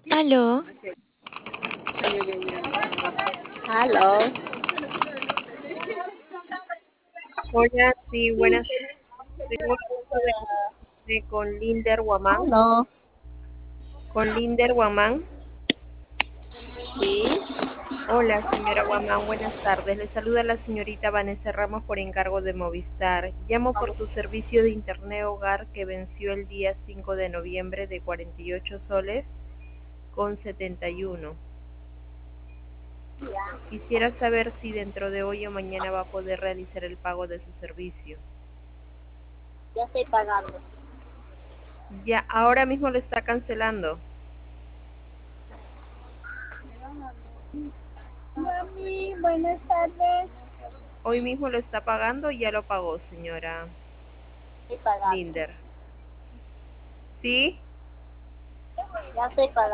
Aló, Aló, Hola, sí, buenas. Tengo el gusto con Linder Guamán. aló, Con Linder Guamán. sí, Hola, señora Guamán, buenas tardes. Le saluda la señorita Vanessa Ramos por encargo de Movistar. Llamo por su servicio de Internet Hogar que venció el día 5 de noviembre de 48 soles con 71. Quisiera saber si dentro de hoy o mañana va a poder realizar el pago de su servicio. ya estoy pagando. Ya, ahora mismo lo está cancelando. Mami, buenas tardes. Hoy mismo lo está pagando y ya lo pagó, señora Estoy pagando. Linder. ¿Sí? Ya estoy pagando.